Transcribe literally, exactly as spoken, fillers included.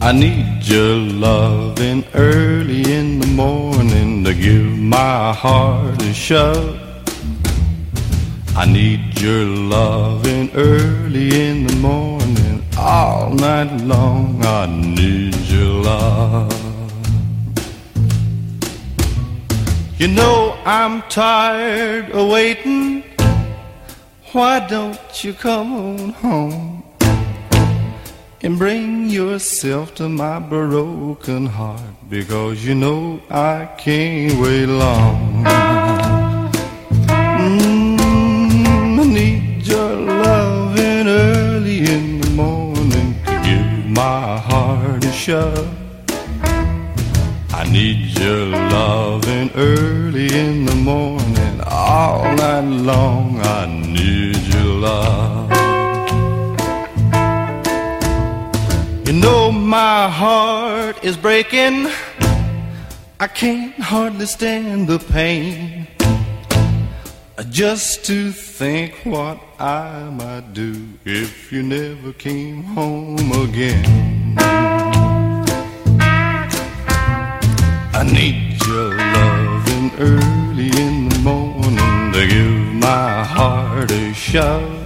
I need your loving early in the morning to give my heart a shove. I need your loving early in the morning, all night long. I need your love. You know I'm tired of waiting. Why don't you come on home and bring yourself to my broken heart? Because you know I can't wait long. Mm, I need your loving early in the morning to give my heart a shove. I need your loving early in the morning, all night long. I need your love. You know my heart is breaking. I can't hardly stand the pain. Just to think what I might do if you never came home again. I need your loving early in the morning to give my heart a shove.